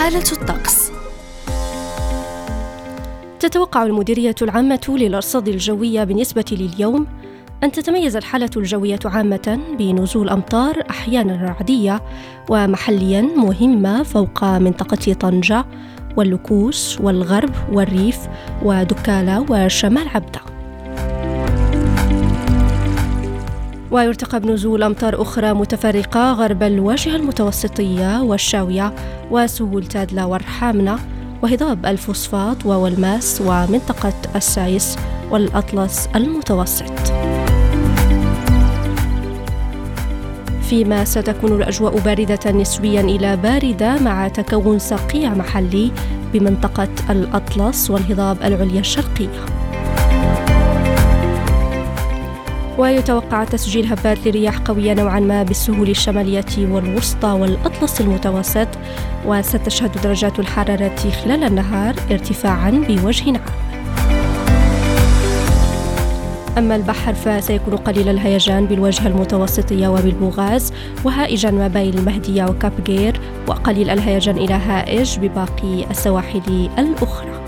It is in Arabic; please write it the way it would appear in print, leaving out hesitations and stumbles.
حالة الطقس. تتوقع المديرية العامة للأرصاد الجوية بالنسبة لليوم أن تتميز الحالة الجوية عامة بنزول أمطار أحيانا رعدية ومحليا مهمة فوق منطقة طنجة واللكوس والغرب والريف ودكالة وشمال عبدة. ويرتقب نزول أمطار أخرى متفرقة غرب الواجهة المتوسطية والشاوية وسهول تادلة والرحامنة وهضاب الفوسفات والماس ومنطقة السايس والأطلس المتوسط. فيما ستكون الأجواء باردة نسبيا إلى باردة مع تكون صقيع محلي بمنطقة الأطلس والهضاب العليا الشرقية. ويتوقع تسجيل هبات لرياح قوية نوعا ما بالسهول الشمالية والوسطى والأطلس المتوسط، وستشهد درجات الحرارة خلال النهار ارتفاعا بوجه عام. أما البحر فسيكون قليل الهيجان بالواجهة المتوسطية وبالبوغاز، وهائجا ما بين المهدية وكاب غير، وقليل الهيجان إلى هائج بباقي السواحل الأخرى.